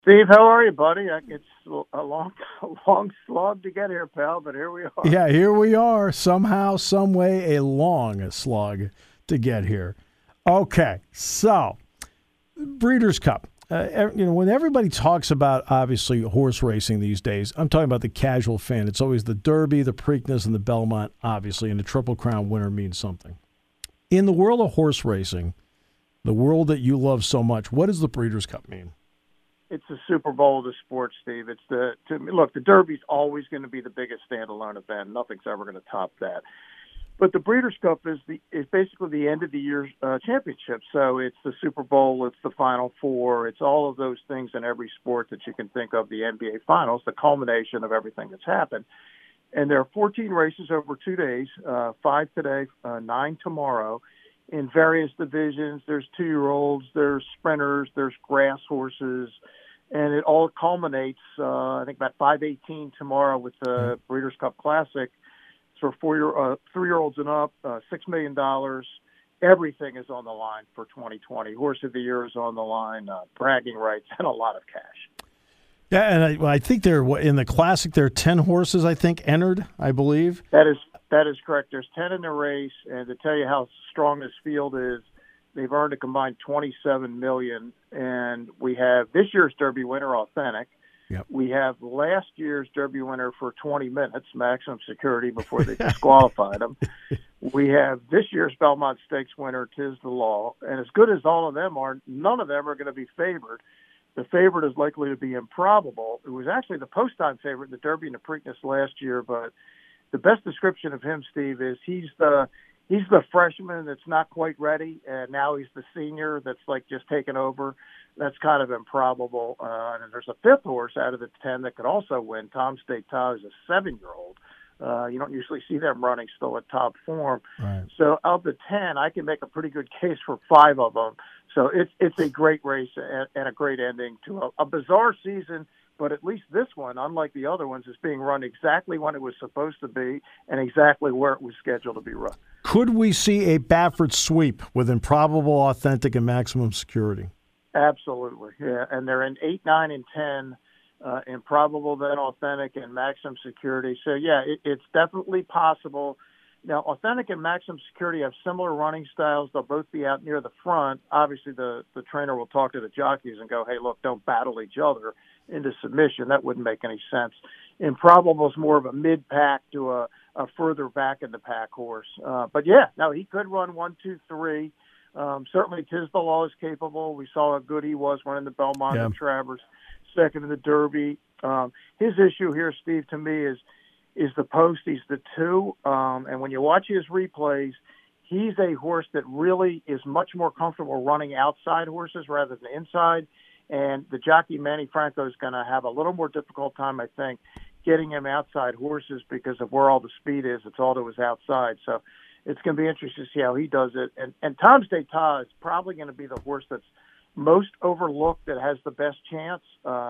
Steve, how are you, buddy? It's a long, a long slog to get here, pal, but here we are. Yeah, here we are. Somehow, some way, a long slog to get here. Okay, so Breeders' Cup. When everybody talks about obviously horse racing these days, I'm talking about the casual fan. It's always the Derby, the Preakness, and the Belmont, obviously, and the Triple Crown winner means something. In the world of horse racing, the world that you love so much, what does the Breeders' Cup mean? It's the Super Bowl of the sport, Steve. Look, the Derby's always going to be the biggest standalone event. Nothing's ever going to top that. But the Breeders' Cup is basically the end of the year championship. So it's the Super Bowl, it's the Final Four, it's all of those things in every sport that you can think of. The NBA Finals, the culmination of everything that's happened. And there are 14 races over 2 days, 5 today, 9 tomorrow, in various divisions. There's 2-year-olds, there's sprinters, there's grass horses, and it all culminates, I think, about 5:18 tomorrow with the Breeders' Cup Classic. For 3-year-olds and up, $6 million. Everything is on the line for 2020. Horse of the Year is on the line, bragging rights, and a lot of cash. Yeah, and I think in the Classic, there are 10 horses, I think, entered, I believe. That is correct. There's 10 in the race, and to tell you how strong this field is, they've earned a combined $27 million, and we have this year's Derby winner, Authentic. Yep. We have last year's Derby winner for 20 minutes, maximum security, before they disqualified him. We have this year's Belmont Stakes winner, Tiz the Law. And as good as all of them are, none of them are going to be favored. The favorite is likely to be Improbable. It was actually the post-time favorite in the Derby and the Preakness last year, but the best description of him, Steve, is he's the freshman that's not quite ready, and now he's the senior that's like just taken over. That's kind of Improbable. And there's a fifth horse out of the 10 that could also win. Tom State Todd is a 7-year-old. You don't usually see them running still at top form. Right. So of the 10, I can make a pretty good case for 5 of them. So it's a great race and a great ending to a bizarre season. But at least this one, unlike the other ones, is being run exactly when it was supposed to be and exactly where it was scheduled to be run. Could we see a Baffert sweep with Improbable, Authentic, and Maximum Security? Absolutely, yeah. And they're in 8, 9, and 10, Improbable, then Authentic, and Maximum Security. So, yeah, it's definitely possible. Now, Authentic and Maximum Security have similar running styles. They'll both be out near the front. Obviously, the trainer will talk to the jockeys and go, hey, look, don't battle each other into submission. That wouldn't make any sense. Improbable is more of a mid-pack to a further back in the pack horse. But, yeah, no, he could run 1, 2, 3. Certainly, Tiz the Law is capable. We saw how good he was running the Belmont and Travers, second in the Derby. His issue here, Steve, to me is the post. He's the 2. And when you watch his replays, he's a horse that really is much more comfortable running outside horses rather than inside. And the jockey, Manny Franco, is going to have a little more difficult time, I think, getting him outside horses because of where all the speed is. It's all to his outside. So it's going to be interesting to see how he does it. And Tom State Todd is probably going to be the horse that's most overlooked, that has the best chance.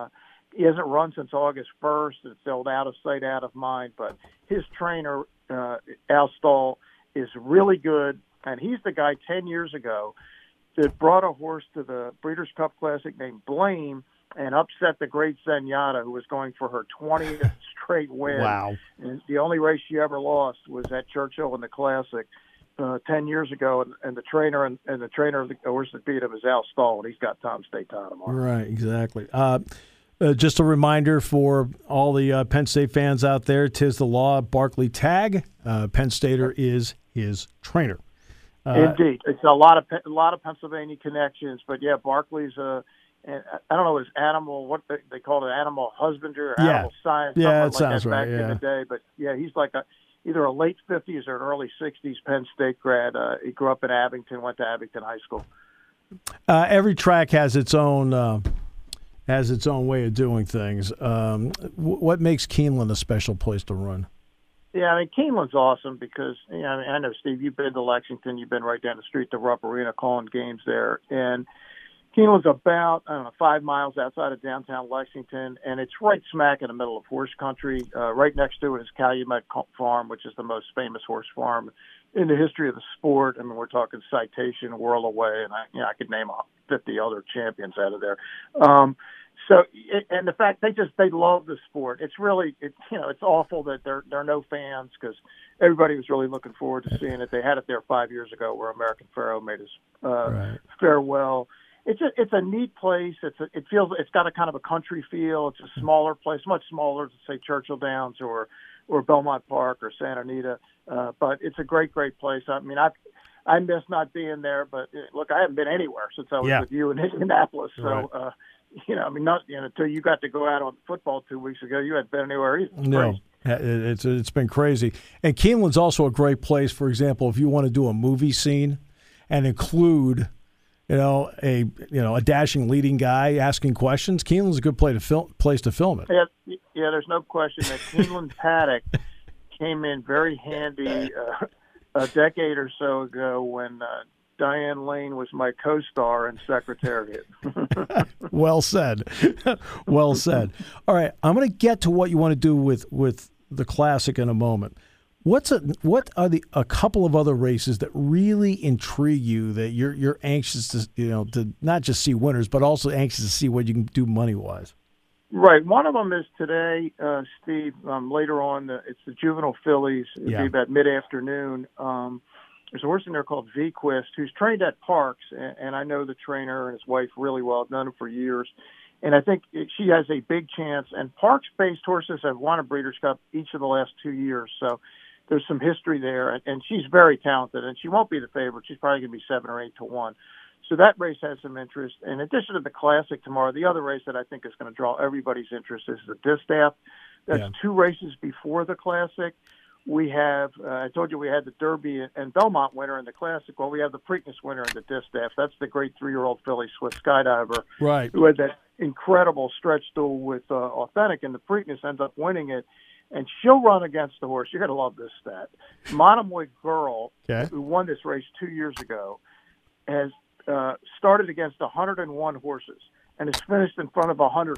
He hasn't run since August 1st. It's sold out of sight, out of mind. But his trainer, Al Stahl, is really good. And he's the guy 10 years ago that brought a horse to the Breeders' Cup Classic named Blame and upset the great Zenyatta, who was going for her 20th straight win. Wow. And the only race she ever lost was at Churchill in the Classic 10 years ago. And the trainer and the trainer of the horse that beat him is Al Stahl, and he's got Tom State Todd tomorrow. Right, exactly. Just a reminder for all the Penn State fans out there, Tiz the Law, Barkley Tagg. Penn Stater is his trainer. Indeed. It's a lot of Pennsylvania connections. But, yeah, Barkley's and I don't know his animal, what they call it, animal husbandry or animal science. Yeah, it sounds right. Back in the day, but yeah, he's like either a late 50s or an early 60s Penn State grad. He grew up in Abington, went to Abington High School. Every track has its own way of doing things. What makes Keeneland a special place to run? Yeah, I mean, Keeneland's awesome because, I know, Steve, you've been to Lexington. You've been right down the street to Rupp Arena calling games there. And Keeneland's about, 5 miles outside of downtown Lexington, and it's right smack in the middle of horse country. Right next to it is Calumet Farm, which is the most famous horse farm in the history of the sport. I mean, we're talking Citation, Whirl Away, and I could name 50 other champions out of there. So, and the fact they love the sport. It's really, it's awful that there are no fans because everybody was really looking forward to seeing it. They had it there 5 years ago where American Pharoah made his farewell. It's a neat place. It's got a kind of a country feel. It's a smaller place, much smaller than say Churchill Downs or Belmont Park or Santa Anita. But it's a great place. I mean, I miss not being there, but look, I haven't been anywhere since I was with you in Indianapolis. So, until you got to go out on football 2 weeks ago, you hadn't been anywhere either. No, it's been crazy. And Keeneland's also a great place, for example, if you want to do a movie scene and include, a dashing leading guy asking questions. Keeneland's a good place to film it. Yeah, there's no question that Keeneland Paddock came in very handy a decade or so ago when Diane Lane was my co-star in Secretariat. Well said. Well said. All right, I'm going to get to what you want to do with the Classic in a moment. What are a couple of other races that really intrigue you that you're anxious to not just see winners but also anxious to see what you can do money-wise? Right. One of them is today, Steve. Later on, it's the Juvenile Fillies. It'll be about mid-afternoon. There's a horse in there called V-Quist who's trained at Parks, and I know the trainer and his wife really well. I've known him for years. And I think she has a big chance. And Parks-based horses have won a Breeders' Cup each of the last 2 years. So there's some history there. And she's very talented. And she won't be the favorite. She's probably going to be 7 or 8 to 1. So that race has some interest. In addition to the Classic tomorrow, the other race that I think is going to draw everybody's interest is the Distaff. That's 2 races before the Classic. We have, I told you we had the Derby and Belmont winner in the Classic. Well, we have the Preakness winner in the Distaff. That's the great 3-year-old filly Swiss Skydiver, who had that incredible stretch duel with Authentic, and the Preakness ends up winning it. And she'll run against the horse. You're going to love this stat. Monomoy Girl, who won this race 2 years ago, has started against 101 horses and has finished in front of 100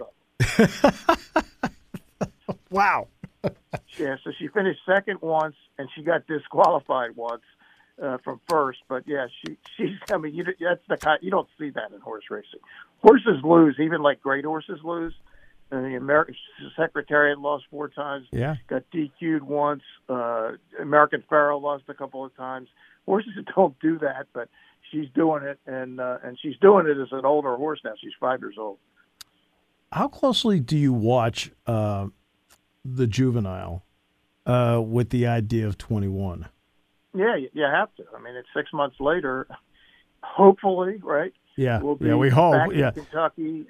of them. Wow. Yeah, so she finished second once, and she got disqualified once from first. But yeah, she's. I mean, that's the kind you don't see that in horse racing. Horses lose, even like great horses lose. And the American Secretariat lost 4 times. Yeah, got DQ'd once. American Pharoah lost a couple of times. Horses don't do that, but she's doing it, and she's doing it as an older horse now. She's 5 years old. How closely do you watch the juvenile with the idea of 21? Yeah, you have to. I mean, it's 6 months later. Hopefully, right? Yeah, we'll be we hope. Back in Kentucky.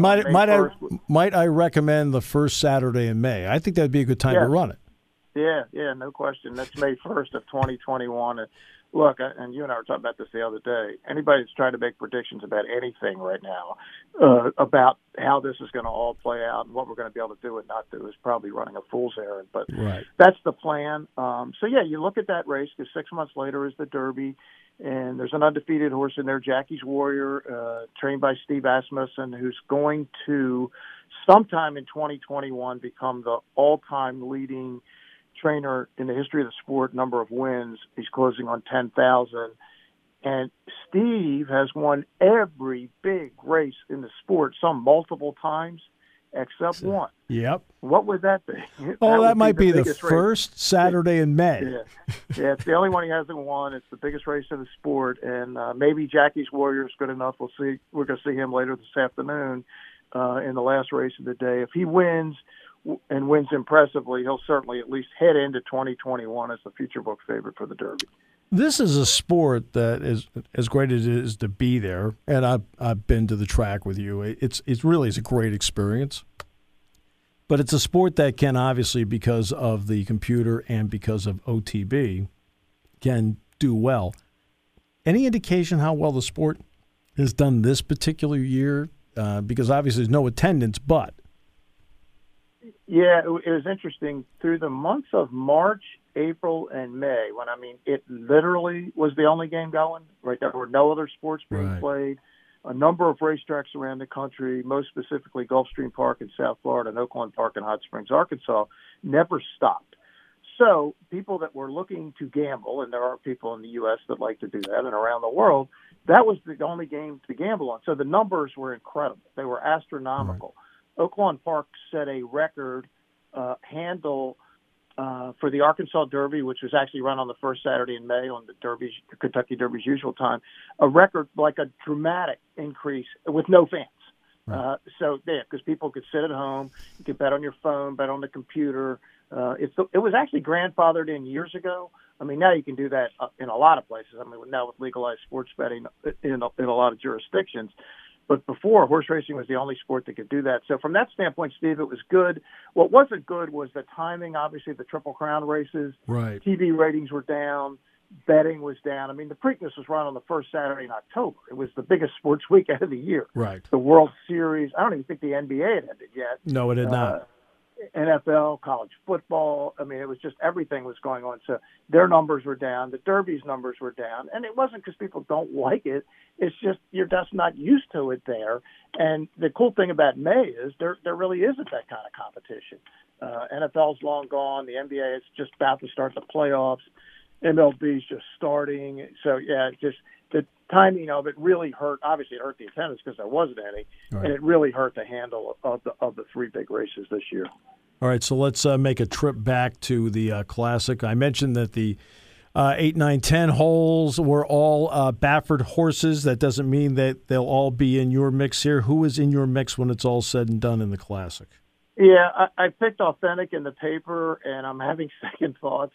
Might I recommend the first Saturday in May? I think that'd be a good time to run it. Yeah, no question. That's May 1st of 2021. And look, and you and I were talking about this the other day. Anybody that's trying to make predictions about anything right now, about how this is going to all play out and what we're going to be able to do and not do, is probably running a fool's errand. But that's the plan. So, you look at that race because 6 months later is the Derby. And there's an undefeated horse in there, Jackie's Warrior, trained by Steve Asmussen, who's going to sometime in 2021 become the all-time leading trainer in the history of the sport, number of wins. He's closing on 10,000. And Steve has won every big race in the sport, some multiple times, except one. Yep. What would that be? That might be the first Saturday in May. Yeah, it's the only one he hasn't won. It's the biggest race in the sport, and maybe Jackie's Warrior is good enough. We'll see. We're going to see him later this afternoon in the last race of the day. If he wins and wins impressively, he'll certainly at least head into 2021 as the future book favorite for the Derby. This is a sport that is as great as it is to be there, and I've been to the track with you. It really is a great experience. But it's a sport that can obviously, because of the computer and because of OTB, can do well. Any indication how well the sport has done this particular year? Because obviously there's no attendance, but. Yeah, it was interesting. Through the months of March, April, and May, it literally was the only game going, right? There were no other sports being played. A number of racetracks around the country, most specifically Gulfstream Park in South Florida and Oakland Park in Hot Springs, Arkansas, never stopped. So people that were looking to gamble, and there are people in the U.S. that like to do that and around the world, that was the only game to gamble on. So the numbers were incredible. They were astronomical. Right. Oaklawn Park set a record handle for the Arkansas Derby, which was actually run on the first Saturday in May on the Kentucky Derby's usual time, a record like a dramatic increase with no fans. Right. Because people could sit at home, you could bet on your phone, bet on the computer. It was actually grandfathered in years ago. I mean, now you can do that in a lot of places. I mean, now with legalized sports betting in a lot of jurisdictions. But before, horse racing was the only sport that could do that. So from that standpoint, Steve, it was good. What wasn't good was the timing. Obviously, the Triple Crown races. Right. TV ratings were down. Betting was down. I mean, the Preakness was run on the first Saturday in October. It was the biggest sports weekend of the year. Right. The World Series. I don't even think the NBA had ended yet. No, it did not. NFL, college football. I mean, it was just everything was going on. So their numbers were down. The Derby's numbers were down. And it wasn't because people don't like it. It's just you're just not used to it there. And the cool thing about May is there really isn't that kind of competition. NFL's long gone. The NBA is just about to start the playoffs. MLB's just starting. So, yeah, just the timing of it really hurt. Obviously, it hurt the attendance because there wasn't any. Right. And it really hurt the handle of the three big races this year. All right, so let's make a trip back to the Classic. I mentioned that the 8, 9, 10 holes were all Baffert horses. That doesn't mean that they'll all be in your mix here. Who is in your mix when it's all said and done in the Classic? Yeah, I picked Authentic in the paper, and I'm having second thoughts.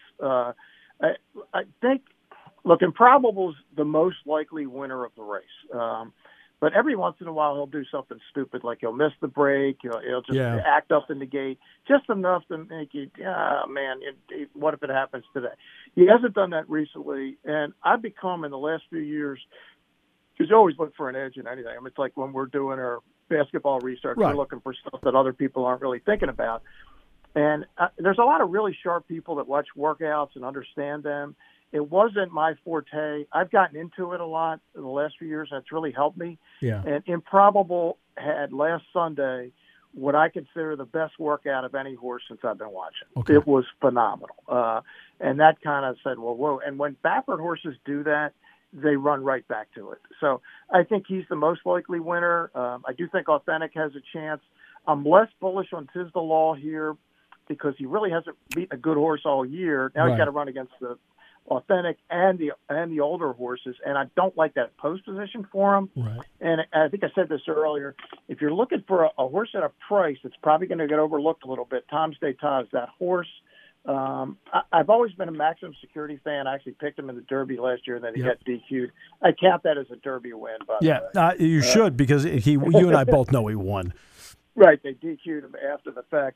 I think, look, Improbable's the most likely winner of the race. But every once in a while, he'll do something stupid, like he'll miss the break, he'll just act up in the gate, just enough to make you, what if it happens today? He hasn't done that recently, and I've become, in the last few years, because you always look for an edge in anything. I mean, it's like when we're doing our basketball research, We're looking for stuff that other people aren't really thinking about. And there's a lot of really sharp people that watch workouts and understand them. It wasn't my forte. I've gotten into it a lot in the last few years, and it's really helped me. Yeah. And Improbable had last Sunday what I consider the best workout of any horse since I've been watching. Okay. It was phenomenal. And that kind of said, well, whoa. And when Baffert horses do that, they run right back to it. So I think he's the most likely winner. I do think Authentic has a chance. I'm less bullish on Tiz the Law here, because he really hasn't beaten a good horse all year. Now He's got to run against the Authentic and the older horses, and I don't like that post position for him. Right. And I think I said this earlier. If you're looking for a horse at a price that's probably going to get overlooked a little bit, Tom's d'Etat is that horse. I've always been a Maximum Security fan. I actually picked him in the Derby last year, and then he got DQ'd. I count that as a Derby win. By the way. You should, because you and I both know he won. Right, they DQ'd him after the fact.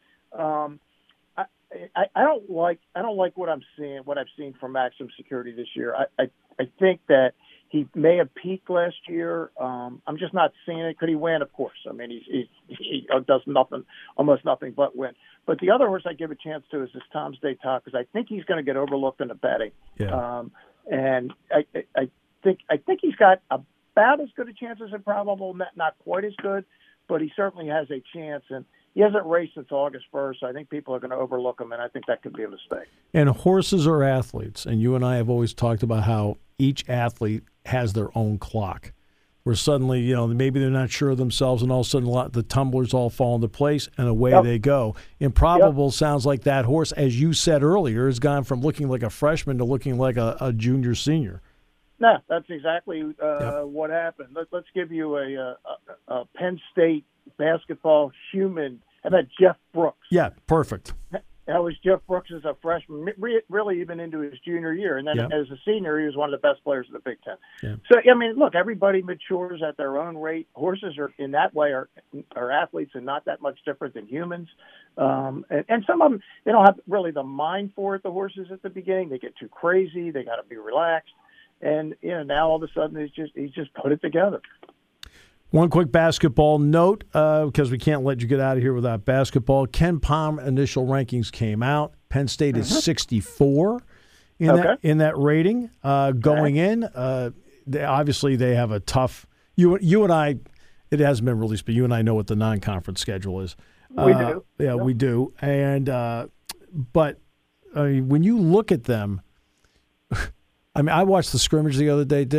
I don't like what I'm seeing, what I've seen from Maximum Security this year. I think that he may have peaked last year. I'm just not seeing it. Could he win? Of course. I mean, he does almost nothing but win. But the other horse I give a chance to is this Tom's d'Etat, because I think he's going to get overlooked in the betting. Yeah. And I think he's got about as good a chance as Improbable, not quite as good, but he certainly has a chance. And he hasn't raced since August 1st, so I think people are going to overlook him, and I think that could be a mistake. And horses are athletes, and you and I have always talked about how each athlete has their own clock, where suddenly, maybe they're not sure of themselves, and all of a sudden the tumblers all fall into place, and away they go. Improbable sounds like that horse, as you said earlier, has gone from looking like a freshman to looking like a junior senior. No, that's exactly what happened. Let's give you a Penn State basketball human. How about Jeff Brooks? Yeah, perfect. That was Jeff Brooks as a freshman, really even into his junior year. And then as a senior, he was one of the best players in the Big Ten. Yeah. So, I mean, look, everybody matures at their own rate. Horses are, in that way, are athletes and not that much different than humans. And some of them, they don't have really the mind for it, the horses at the beginning. They get too crazy. They got to be relaxed. And, now all of a sudden he's just put it together. One quick basketball note, because we can't let you get out of here without basketball. Ken Pom initial rankings came out. Penn State is 64 in that rating going in. They have a tough. You and I, it hasn't been released, but you and I know what the non-conference schedule is. We do. Yeah, we do. And but when you look at them, I watched the scrimmage the other day, Dick.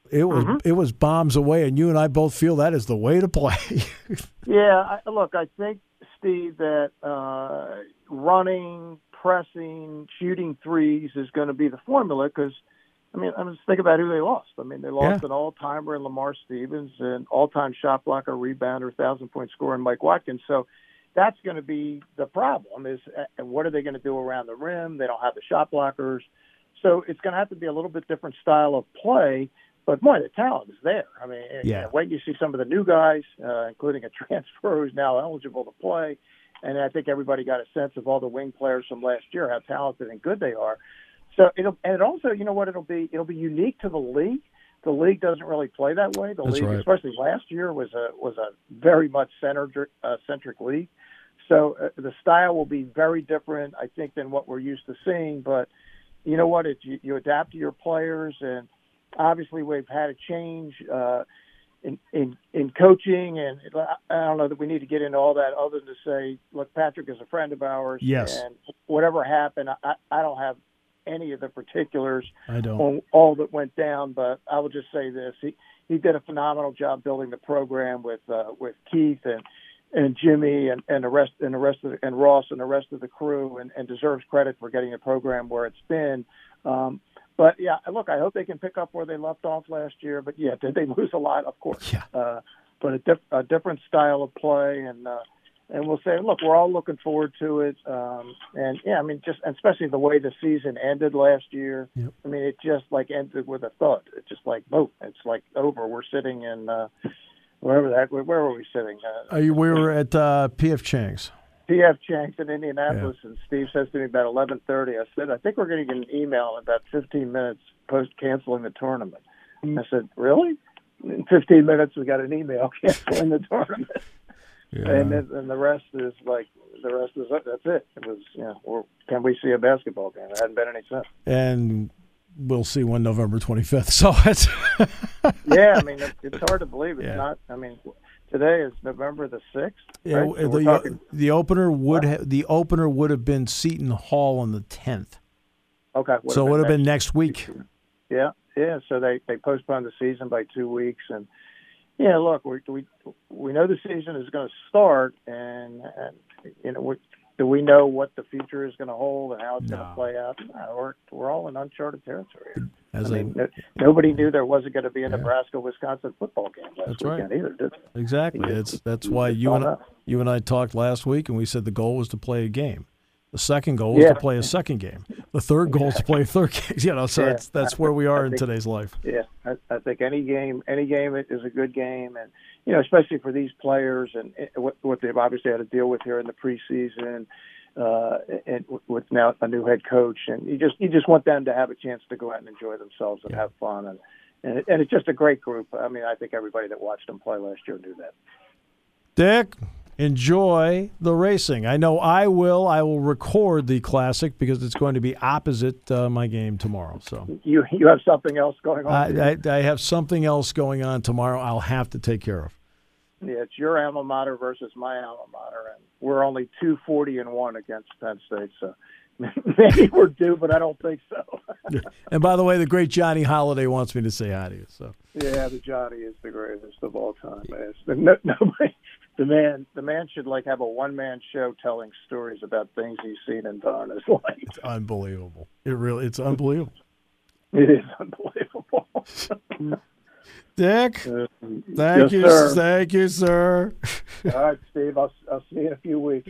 it was bombs away, and you and I both feel that is the way to play. Yeah, look, I think, Steve, that running, pressing, shooting threes is going to be the formula because, I mean, just think about who they lost. I mean, they lost an all-timer in Lamar Stevens, an all-time shot blocker, rebounder, 1,000-point scorer in Mike Watkins. So that's going to be the problem is what are they going to do around the rim? They don't have the shot blockers. So it's going to have to be a little bit different style of play, but boy, the talent is there. I mean, wait, you see some of the new guys, including a transfer who's now eligible to play. And I think everybody got a sense of all the wing players from last year, how talented and good they are. So it also, you know what, it'll be unique to the league. The league doesn't really play that way. The league, especially last year, was a very much centric league. So the style will be very different, I think, than what we're used to seeing. But you know what? You adapt to your players, and obviously we've had a change in coaching, and I don't know that we need to get into all that other than to say, look, Patrick is a friend of ours. Yes. And whatever happened, I don't have any of the particulars on all that went down, but I will just say this: he did a phenomenal job building the program with Keith and Jimmy and Ross and the rest of the crew, and deserves credit for getting the program where it's been. But yeah, look, I hope they can pick up where they left off last year. But yeah, did they lose a lot? Of course. Yeah. But a different style of play, and we'll say, look, we're all looking forward to it. And yeah, I mean, just especially the way the season ended last year. Yep. I mean, it just like ended with a thud. It's just like boom, it's like over. We're sitting in where were we sitting? We were at P.F. Chang's. P.F. Chang's in Indianapolis, and Steve says to me about 11:30. I said, I think we're going to get an email in about 15 minutes post canceling the tournament. I said, really? In 15 minutes, we got an email canceling the tournament. Yeah. And the rest is that's it. It was, can we see a basketball game? There hadn't been any since. And we'll see one November 25th. So it's yeah, I mean, it's hard to believe it's not. I mean, today is November the 6th. Yeah, right? So the opener would have been Seton Hall on the 10th. Okay, so it would have been next week. Yeah. So they postponed the season by 2 weeks, and yeah, look, we know the season is going to start, and do we know what the future is going to hold and how it's going to play out? No, we're all in uncharted territory. Nobody knew there wasn't going to be a Nebraska-Wisconsin football game last weekend either, did they? Exactly. That's why you and I talked last week, and we said the goal was to play a game. The second goal was to play a second game. The third goal is to play a third game. So that's where we are in today's life. Yeah, I think any game is a good game, and especially for these players and what they've obviously had to deal with here in the preseason, and with now a new head coach, and you just want them to have a chance to go out and enjoy themselves and have fun, and it's just a great group. I mean, I think everybody that watched them play last year knew that. Dick, enjoy the racing. I know I will. I will record the Classic because it's going to be opposite my game tomorrow. So you have something else going on? I have something else going on tomorrow I'll have to take care of. Yeah, it's your alma mater versus my alma mater, and we're only 240-1 against Penn State, so maybe we're due, but I don't think so. And by the way, the great Johnny Holiday wants me to say hi to you. So yeah, the Johnny is the greatest of all time, man. Nobody. The man should have a one-man show telling stories about things he's seen and done in his life. It's unbelievable. It's unbelievable. It is unbelievable. Dick, thank you, sir. All right, Steve. I'll see you in a few weeks.